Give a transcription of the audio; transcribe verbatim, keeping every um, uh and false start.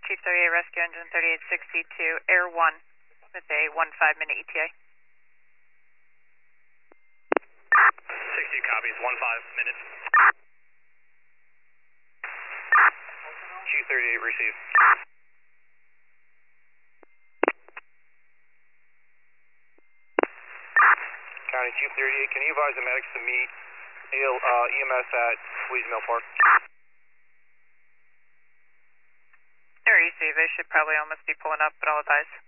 Chief thirty-eight Rescue Engine thirty-eight sixty-two, Air one with a one five minute E T A. sixty copies, one five minutes. Chief thirty-eight received. County Chief thirty-eight, can you advise the medics to meet uh, E M S at Louise Mill Park? They're easy, they should probably almost be pulling up, but I'll advise.